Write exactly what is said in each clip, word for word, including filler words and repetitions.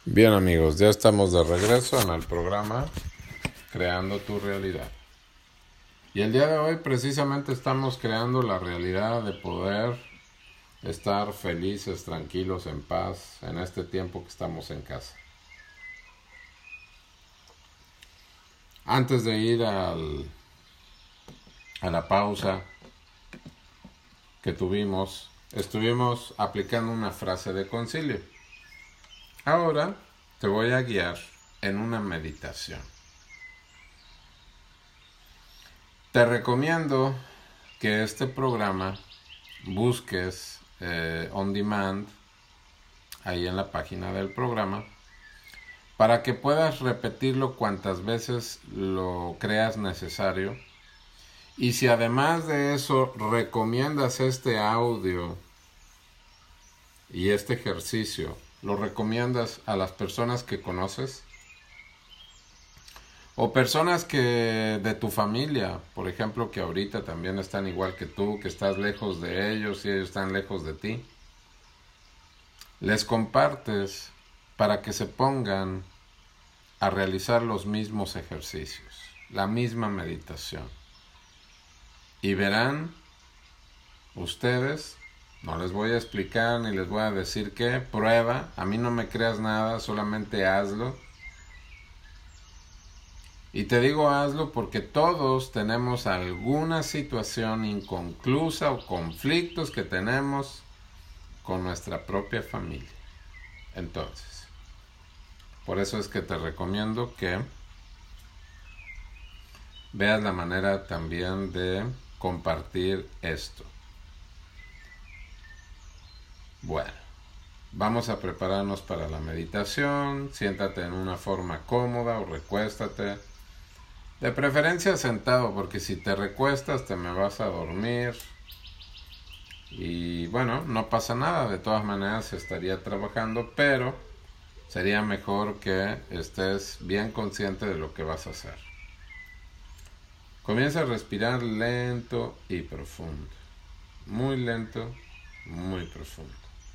Bien amigos, ya estamos de regreso en el programa Creando tu Realidad. Y el día de hoy precisamente estamos creando la realidad de poder estar felices, tranquilos, en paz en este tiempo que estamos en casa. Antes de ir al, a la pausa que tuvimos, estuvimos aplicando una frase de concilio. Ahora te voy a guiar en una meditación. Te recomiendo que este programa busques eh, on demand ahí en la página del programa para que puedas repetirlo cuantas veces lo creas necesario. Y si además de eso recomiendas este audio y este ejercicio, lo recomiendas a las personas que conoces o personas que de tu familia, por ejemplo, que ahorita también están igual que tú, que estás lejos de ellos y ellos están lejos de ti, les compartes para que se pongan a realizar los mismos ejercicios, la misma meditación. Y verán ustedes, no les voy a explicar ni les voy a decir qué, prueba, a mí no me creas nada, solamente hazlo. Y te digo hazlo porque todos tenemos alguna situación inconclusa o conflictos que tenemos con nuestra propia familia. Entonces, por eso es que te recomiendo que veas la manera también de compartir esto. Bueno, vamos a prepararnos para la meditación. Siéntate en una forma cómoda o recuéstate. De preferencia sentado, porque si te recuestas te me vas a dormir. Y bueno, no pasa nada, de todas maneras estaría trabajando, pero sería mejor que estés bien consciente de lo que vas a hacer. Comienza a respirar lento y profundo. Muy lento, muy profundo.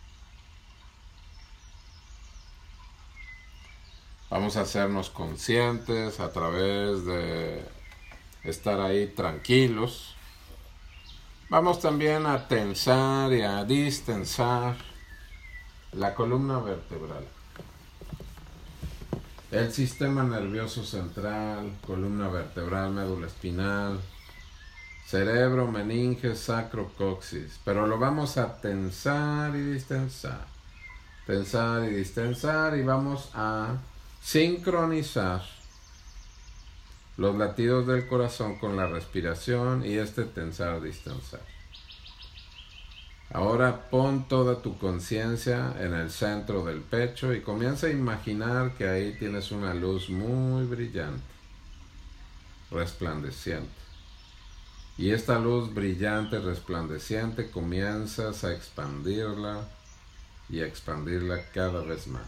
Vamos a hacernos conscientes a través de estar ahí tranquilos. Vamos también a tensar y a distensar la columna vertebral. El sistema nervioso central, columna vertebral, médula espinal, cerebro, meninge, sacro, coxis. Pero lo vamos a tensar y distensar. Tensar y distensar y vamos a sincronizar los latidos del corazón con la respiración y este tensar, distensar. Ahora pon toda tu conciencia en el centro del pecho y comienza a imaginar que ahí tienes una luz muy brillante, resplandeciente. Y esta luz brillante, resplandeciente, comienzas a expandirla y a expandirla cada vez más.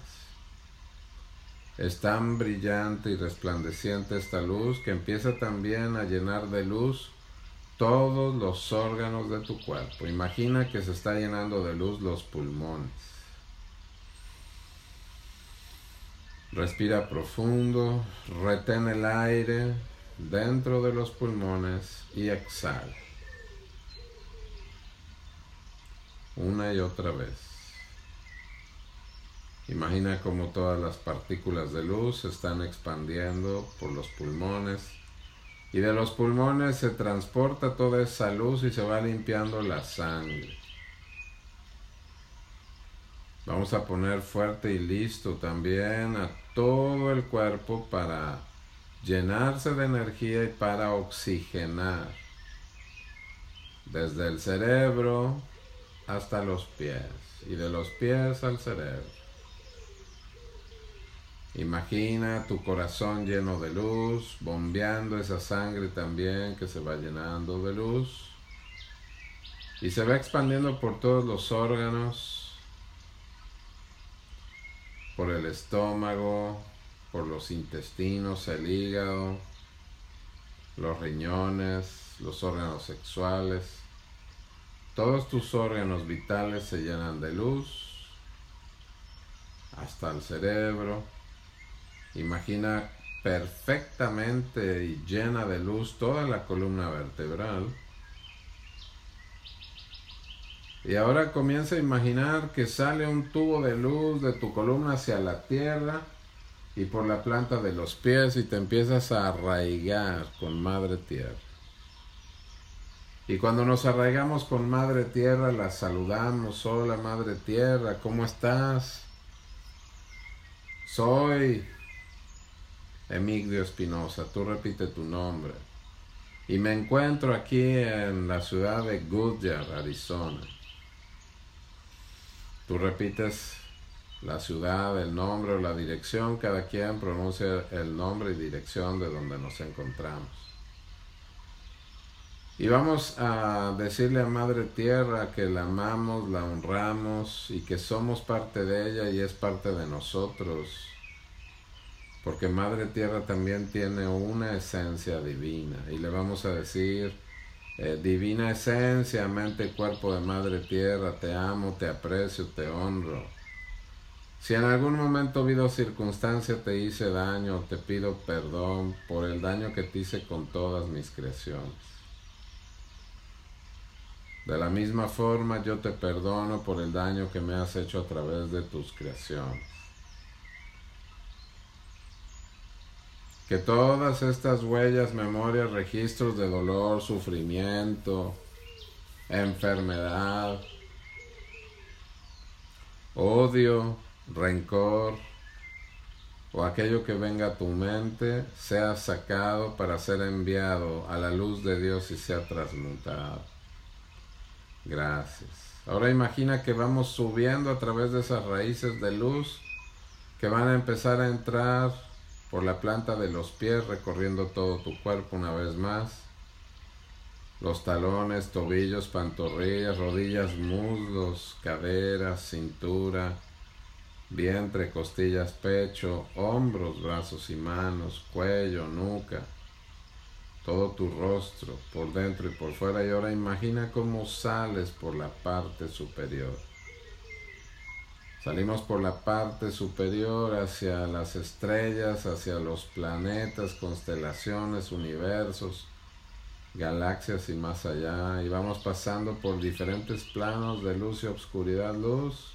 Es tan brillante y resplandeciente esta luz que empieza también a llenar de luz todos los órganos de tu cuerpo. Imagina que se está llenando de luz los pulmones. Respira profundo, retén el aire dentro de los pulmones y exhala. Una y otra vez. Imagina cómo todas las partículas de luz se están expandiendo por los pulmones y de los pulmones se transporta toda esa luz y se va limpiando la sangre. Vamos a poner fuerte y listo también a todo el cuerpo para llenarse de energía y para oxigenar desde el cerebro hasta los pies y de los pies al cerebro. Imagina tu corazón lleno de luz, bombeando esa sangre también que se va llenando de luz y se va expandiendo por todos los órganos, por el estómago, por los intestinos, el hígado, los riñones, los órganos sexuales. Todos tus órganos vitales se llenan de luz hasta el cerebro. Imagina perfectamente y llena de luz toda la columna vertebral. Y ahora comienza a imaginar que sale un tubo de luz de tu columna hacia la tierra y por la planta de los pies y te empiezas a arraigar con Madre Tierra. Y cuando nos arraigamos con Madre Tierra, la saludamos. Hola Madre Tierra, ¿cómo estás? Soy Emigdio Espinosa, tú repite tu nombre. Y me encuentro aquí en la ciudad de Goodyear, Arizona. Tú repites la ciudad, el nombre o la dirección, cada quien pronuncia el nombre y dirección de donde nos encontramos. Y vamos a decirle a Madre Tierra que la amamos, la honramos y que somos parte de ella y es parte de nosotros. Porque Madre Tierra también tiene una esencia divina. Y le vamos a decir, eh, divina esencia, mente y cuerpo de Madre Tierra, te amo, te aprecio, te honro. Si en algún momento o vida o circunstancia te hice daño, te pido perdón por el daño que te hice con todas mis creaciones. De la misma forma yo te perdono por el daño que me has hecho a través de tus creaciones. Que todas estas huellas, memorias, registros de dolor, sufrimiento, enfermedad, odio, rencor o aquello que venga a tu mente sea sacado para ser enviado a la luz de Dios y sea transmutado. Gracias. Ahora imagina que vamos subiendo a través de esas raíces de luz que van a empezar a entrar por la planta de los pies, recorriendo todo tu cuerpo una vez más. Los talones, tobillos, pantorrillas, rodillas, muslos, caderas, cintura, vientre, costillas, pecho, hombros, brazos y manos, cuello, nuca, todo tu rostro, por dentro y por fuera. Y ahora imagina cómo sales por la parte superior. Salimos por la parte superior hacia las estrellas, hacia los planetas, constelaciones, universos, galaxias y más allá. Y vamos pasando por diferentes planos de luz y obscuridad, luz.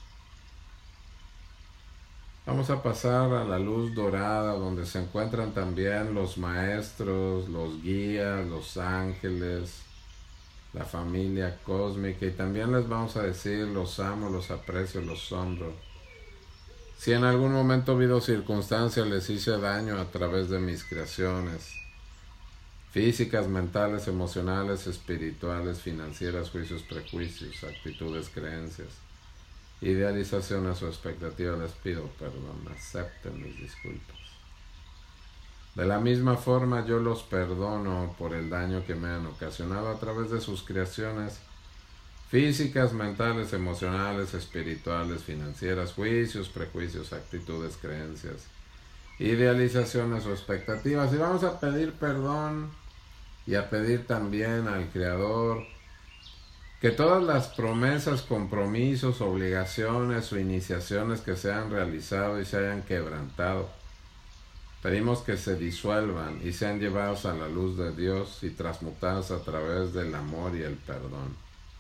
Vamos a pasar a la luz dorada, donde se encuentran también los maestros, los guías, los ángeles, la familia cósmica, y también les vamos a decir, los amo, los aprecio, los honro. Si en algún momento, vida o circunstancia, les hice daño a través de mis creaciones, físicas, mentales, emocionales, espirituales, financieras, juicios, prejuicios, actitudes, creencias, idealizaciones o expectativas, les pido perdón, acepten mis disculpas. De la misma forma yo los perdono por el daño que me han ocasionado a través de sus creaciones físicas, mentales, emocionales, espirituales, financieras, juicios, prejuicios, actitudes, creencias, idealizaciones o expectativas. Y vamos a pedir perdón y a pedir también al Creador que todas las promesas, compromisos, obligaciones o iniciaciones que se han realizado y se hayan quebrantado, pedimos que se disuelvan y sean llevados a la luz de Dios y transmutados a través del amor y el perdón,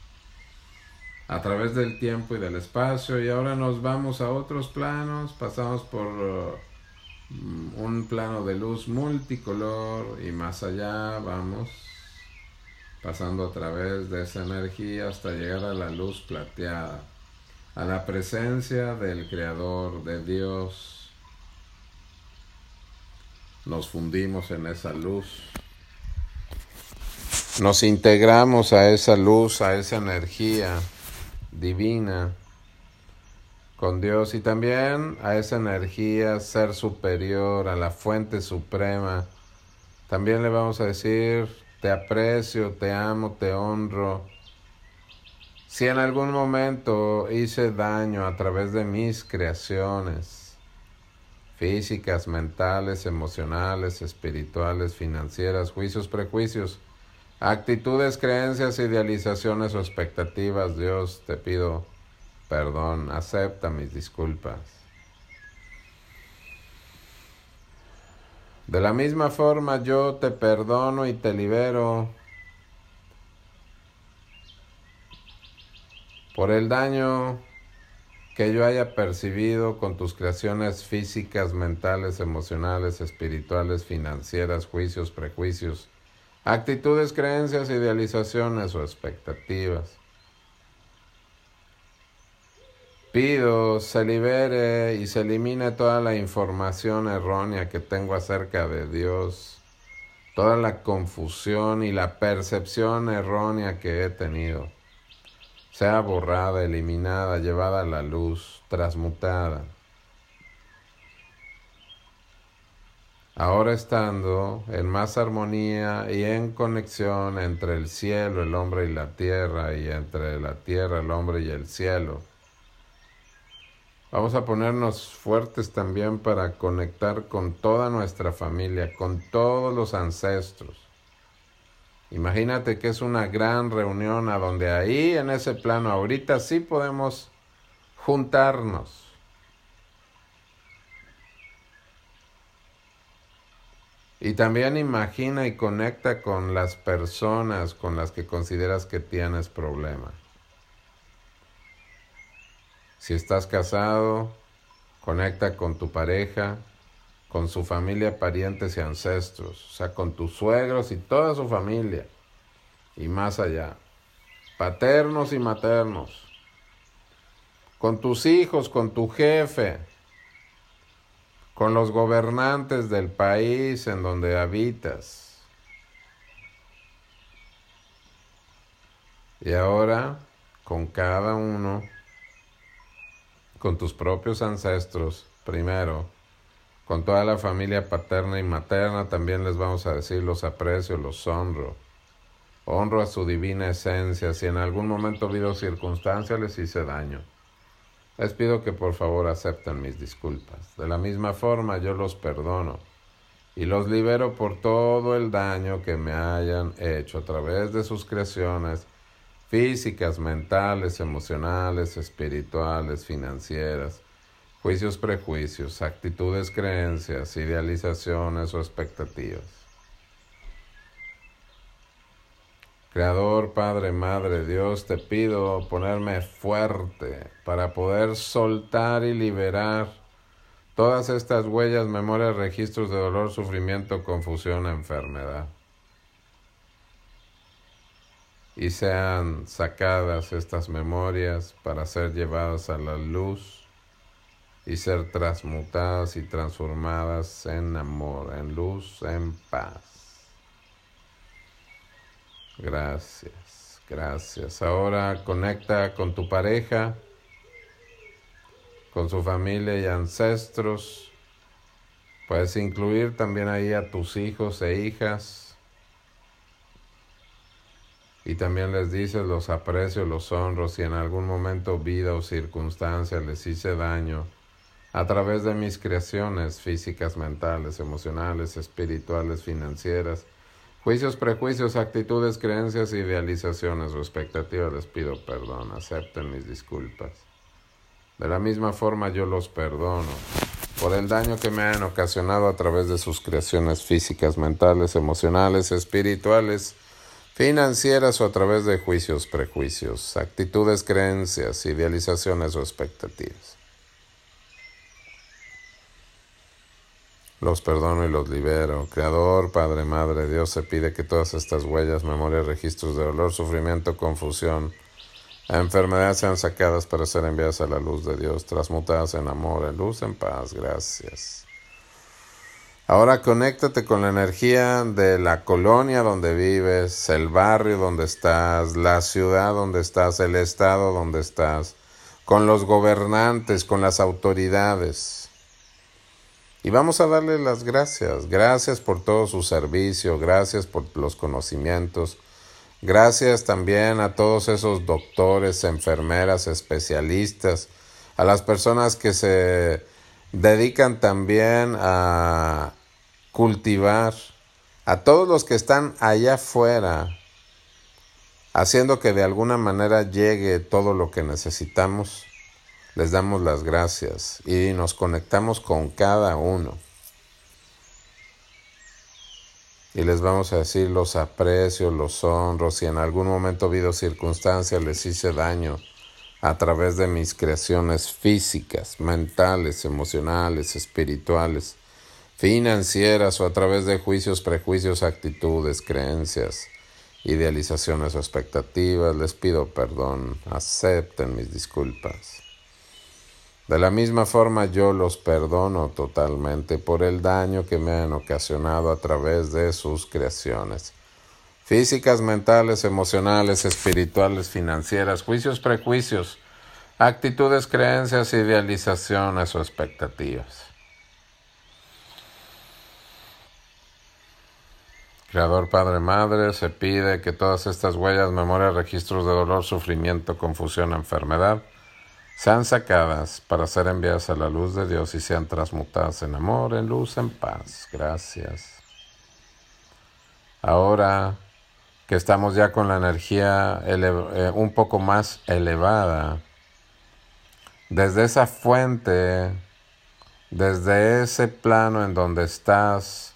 a través del tiempo y del espacio. Y ahora nos vamos a otros planos, pasamos por uh, un plano de luz multicolor y más allá vamos pasando a través de esa energía hasta llegar a la luz plateada, a la presencia del Creador, de Dios. Nos fundimos en esa luz, nos integramos a esa luz, a esa energía divina con Dios y también a esa energía ser superior, a la fuente suprema. También le vamos a decir, te aprecio, te amo, te honro. Si en algún momento hice daño a través de mis creaciones, físicas, mentales, emocionales, espirituales, financieras, juicios, prejuicios, actitudes, creencias, idealizaciones o expectativas, Dios, te pido perdón, acepta mis disculpas. De la misma forma yo te perdono y te libero por el daño que yo haya percibido con tus creaciones físicas, mentales, emocionales, espirituales, financieras, juicios, prejuicios, actitudes, creencias, idealizaciones o expectativas. Pido se libere y se elimine toda la información errónea que tengo acerca de Dios, toda la confusión y la percepción errónea que he tenido, sea borrada, eliminada, llevada a la luz, transmutada. Ahora estando en más armonía y en conexión entre el cielo, el hombre y la tierra, y entre la tierra, el hombre y el cielo, vamos a ponernos fuertes también para conectar con toda nuestra familia, con todos los ancestros. Imagínate que es una gran reunión a donde ahí en ese plano ahorita sí podemos juntarnos. Y también imagina y conecta con las personas con las que consideras que tienes problemas. Si estás casado, conecta con tu pareja, con su familia, parientes y ancestros, o sea, con tus suegros y toda su familia, y más allá, paternos y maternos, con tus hijos, con tu jefe, con los gobernantes del país en donde habitas. Y ahora, con cada uno, con tus propios ancestros, primero, con toda la familia paterna y materna, también les vamos a decir los aprecio, los honro. Honro a su divina esencia. Si en algún momento ha habido circunstancias les hice daño, les pido que por favor acepten mis disculpas. De la misma forma yo los perdono y los libero por todo el daño que me hayan hecho a través de sus creaciones físicas, mentales, emocionales, espirituales, financieras, juicios, prejuicios, actitudes, creencias, idealizaciones o expectativas. Creador, Padre, Madre, Dios, te pido ponerme fuerte para poder soltar y liberar todas estas huellas, memorias, registros de dolor, sufrimiento, confusión, enfermedad. Y sean sacadas estas memorias para ser llevadas a la luz y ser transmutadas y transformadas en amor, en luz, en paz. Gracias, gracias. Ahora conecta con tu pareja, con su familia y ancestros. Puedes incluir también ahí a tus hijos e hijas. Y también les dices, los aprecio, los honro, si en algún momento, vida o circunstancia les hice daño a través de mis creaciones físicas, mentales, emocionales, espirituales, financieras, juicios, prejuicios, actitudes, creencias, idealizaciones o expectativas, les pido perdón, acepten mis disculpas. De la misma forma yo los perdono por el daño que me han ocasionado a través de sus creaciones físicas, mentales, emocionales, espirituales, financieras o a través de juicios, prejuicios, actitudes, creencias, idealizaciones o expectativas. Los perdono y los libero. Creador, Padre, Madre, Dios, se pide que todas estas huellas, memorias, registros de dolor, sufrimiento, confusión, enfermedad sean sacadas para ser enviadas a la luz de Dios, transmutadas en amor, en luz, en paz. Gracias. Ahora conéctate con la energía de la colonia donde vives, el barrio donde estás, la ciudad donde estás, el estado donde estás, con los gobernantes, con las autoridades. Y vamos a darle las gracias. Gracias por todo su servicio, gracias por los conocimientos. Gracias también a todos esos doctores, enfermeras, especialistas, a las personas que se dedican también a cultivar, a todos los que están allá afuera, haciendo que de alguna manera llegue todo lo que necesitamos. Les damos las gracias y nos conectamos con cada uno. y les vamos a decir: los aprecio, los honro. Si en algún momento ha habido circunstancias, les hice daño a través de mis creaciones físicas, mentales, emocionales, espirituales, financieras, o a través de juicios, prejuicios, actitudes, creencias, idealizaciones o expectativas, les pido perdón, acepten mis disculpas. De la misma forma, yo los perdono totalmente por el daño que me han ocasionado a través de sus creaciones físicas, mentales, emocionales, espirituales, financieras, juicios, prejuicios, actitudes, creencias, idealizaciones o expectativas. Creador, Padre, Madre, se pide que todas estas huellas, memorias, registros de dolor, sufrimiento, confusión, enfermedad, sean sacadas para ser enviadas a la luz de Dios y sean transmutadas en amor, en luz, en paz. Gracias. Ahora que estamos ya con la energía eh, un poco más elevada, desde esa fuente, desde ese plano en donde estás,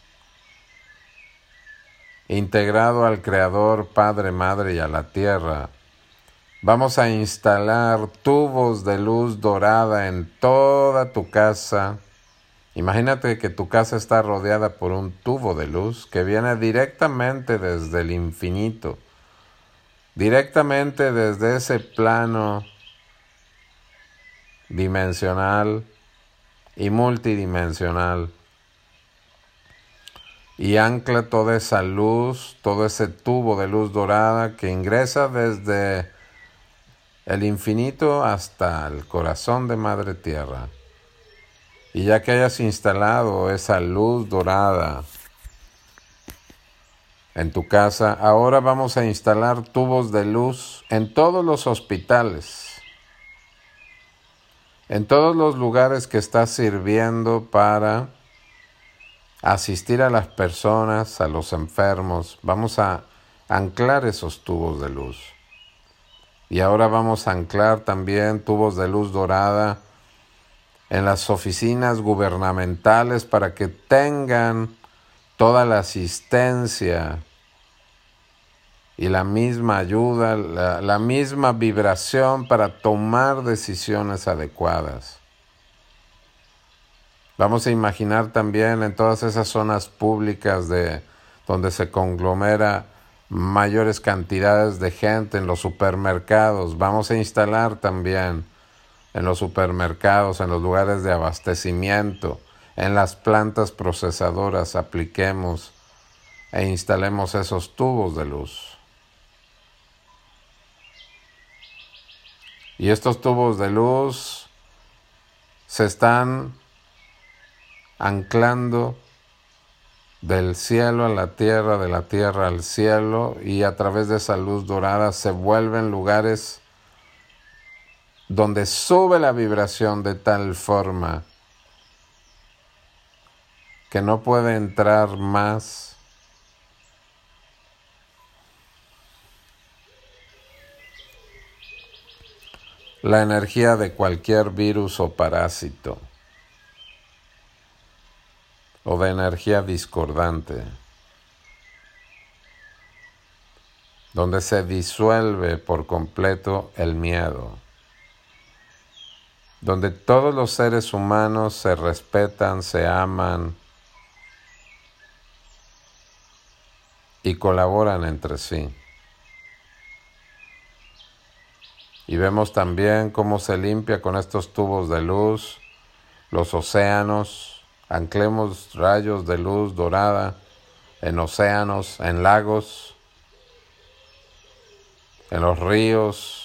integrado al Creador, Padre, Madre y a la Tierra, vamos a instalar tubos de luz dorada en toda tu casa. Imagínate que tu casa está rodeada por un tubo de luz que viene directamente desde el infinito, directamente desde ese plano dimensional y multidimensional. Y ancla toda esa luz, todo ese tubo de luz dorada que ingresa desde el infinito hasta el corazón de Madre Tierra. Y ya que hayas instalado esa luz dorada en tu casa, ahora vamos a instalar tubos de luz en todos los hospitales, en todos los lugares que estás sirviendo para asistir a las personas, a los enfermos. Vamos a anclar esos tubos de luz. Y ahora vamos a anclar también tubos de luz dorada en las oficinas gubernamentales para que tengan toda la asistencia y la misma ayuda, la, la misma vibración para tomar decisiones adecuadas. Vamos a imaginar también en todas esas zonas públicas de donde se conglomera mayores cantidades de gente, en los supermercados. Vamos a instalar también en los supermercados, en los lugares de abastecimiento, en las plantas procesadoras, apliquemos e instalemos esos tubos de luz. Y estos tubos de luz se están anclando del cielo a la tierra, de la tierra al cielo, y a través de esa luz dorada se vuelven lugares donde sube la vibración de tal forma que no puede entrar más la energía de cualquier virus o parásito, o de energía discordante, donde se disuelve por completo el miedo, donde todos los seres humanos se respetan, se aman y colaboran entre sí. Y vemos también cómo se limpia con estos tubos de luz los océanos. Anclemos rayos de luz dorada en océanos, en lagos, en los ríos,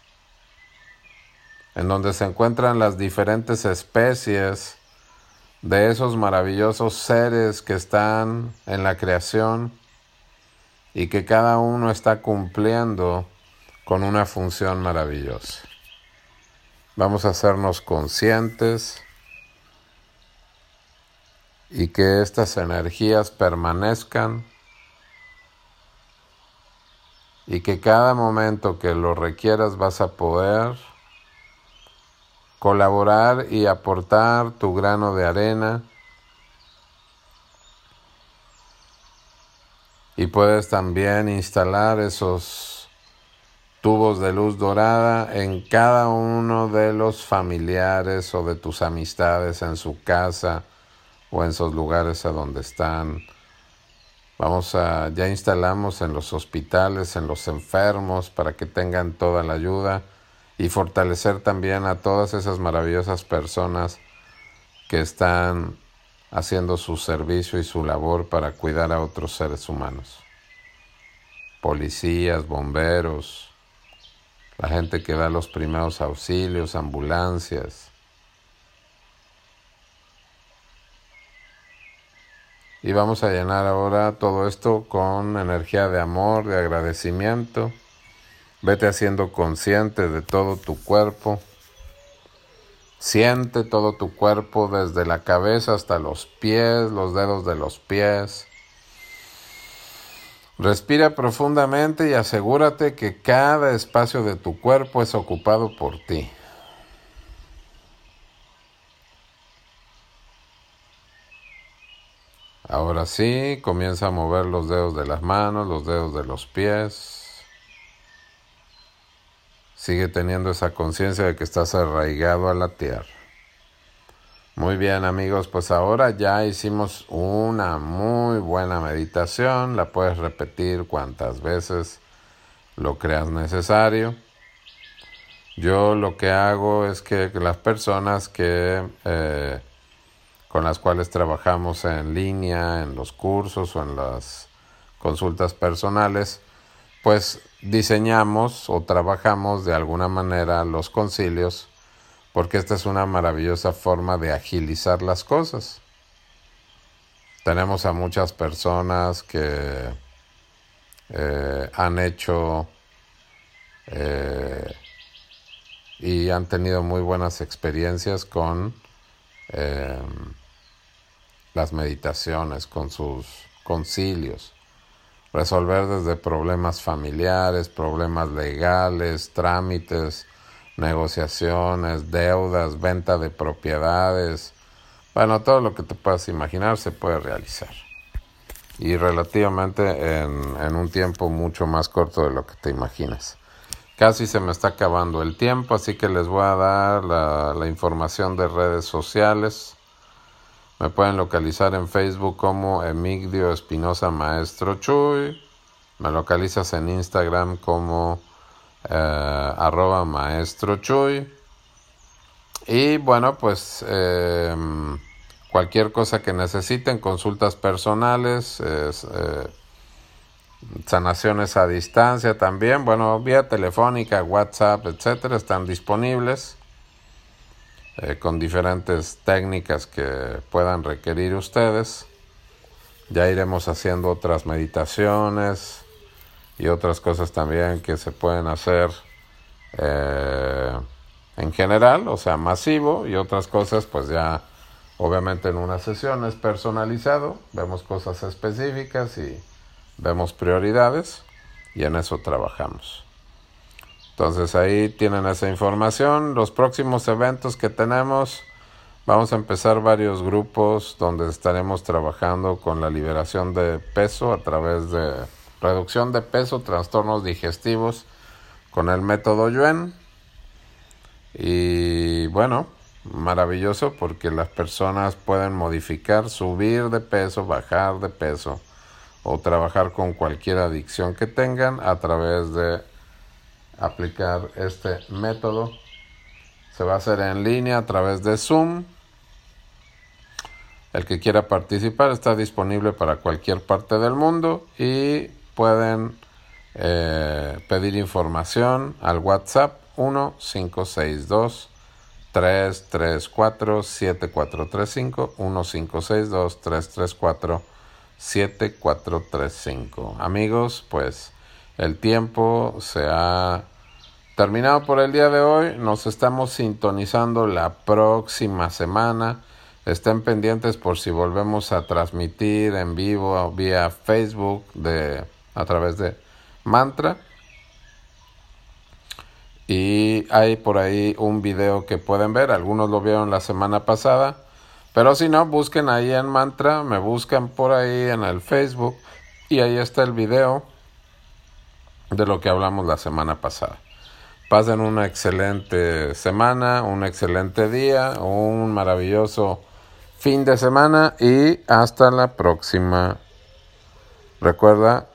en donde se encuentran las diferentes especies de esos maravillosos seres que están en la creación y que cada uno está cumpliendo con una función maravillosa. Vamos a hacernos conscientes y que estas energías permanezcan y que cada momento que lo requieras vas a poder colaborar y aportar tu grano de arena Y puedes también instalar esos tubos de luz dorada en cada uno de los familiares o de tus amistades en su casa o en esos lugares a donde están. Vamos a, ya instalamos en los hospitales, en los enfermos, para que tengan toda la ayuda y fortalecer también a todas esas maravillosas personas que están haciendo su servicio y su labor para cuidar a otros seres humanos. Policías, bomberos, la gente que da los primeros auxilios, ambulancias. Y vamos a llenar ahora todo esto con energía de amor, de agradecimiento. Vete haciendo consciente de todo tu cuerpo. Siente todo tu cuerpo desde la cabeza hasta los pies, los dedos de los pies. Respira profundamente y asegúrate que cada espacio de tu cuerpo es ocupado por ti. Ahora sí, comienza a mover los dedos de las manos, los dedos de los pies. Sigue teniendo esa conciencia de que estás arraigado a la tierra. Muy bien, amigos, pues ahora ya hicimos una muy buena meditación. La puedes repetir cuantas veces lo creas necesario. Yo lo que hago es que las personas que eh, con las cuales trabajamos en línea, en los cursos o en las consultas personales, pues diseñamos o trabajamos de alguna manera los concilios, porque esta es una maravillosa forma de agilizar las cosas. Tenemos a muchas personas que eh, han hecho eh, y han tenido muy buenas experiencias con eh, las meditaciones, con sus concilios. Resolver desde problemas familiares, problemas legales, trámites, negociaciones, deudas, venta de propiedades. Bueno, todo lo que te puedas imaginar se puede realizar. Y relativamente en, en un tiempo mucho más corto de lo que te imaginas. Casi se me está acabando el tiempo, así que les voy a dar la, la información de redes sociales. Me pueden localizar en Facebook como Emigdio Espinosa Maestro Chuy. Me localizas en Instagram como eh, arroba Maestro Chuy. Y bueno, pues eh, cualquier cosa que necesiten, consultas personales, eh, sanaciones a distancia también, bueno, vía telefónica, WhatsApp, etcétera, están disponibles. Eh, con diferentes técnicas que puedan requerir ustedes. Ya iremos haciendo otras meditaciones y otras cosas también que se pueden hacer eh, en general, o sea, masivo, y otras cosas pues ya obviamente en una sesión es personalizado, vemos cosas específicas y vemos prioridades y en eso trabajamos. Entonces ahí tienen esa información. Los próximos eventos que tenemos, vamos a empezar varios grupos donde estaremos trabajando con la liberación de peso a través de reducción de peso, trastornos digestivos con el método Yuen. Y bueno, maravilloso porque las personas pueden modificar, subir de peso, bajar de peso o trabajar con cualquier adicción que tengan a través de aplicar este método. Se va a hacer en línea a través de Zoom. El que quiera participar está disponible para cualquier parte del mundo y pueden eh, pedir información al WhatsApp uno cinco seis dos, tres tres cuatro, siete cuatro tres cinco, uno cinco seis dos, tres tres cuatro, siete cuatro tres cinco. Amigos, pues el tiempo se ha terminado por el día de hoy. Nos estamos sintonizando la próxima semana. Estén pendientes por si volvemos a transmitir en vivo vía Facebook de, a través de Mantra. Y hay por ahí un video que pueden ver. Algunos lo vieron la semana pasada. Pero si no, busquen ahí en Mantra. Me buscan por ahí en el Facebook. Y ahí está el video de lo que hablamos la semana pasada. Pasen una excelente semana, un excelente día, un maravilloso fin de semana y hasta la próxima. Recuerda,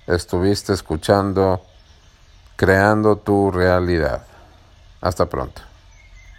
estuviste escuchando Creando tu Realidad. Hasta pronto.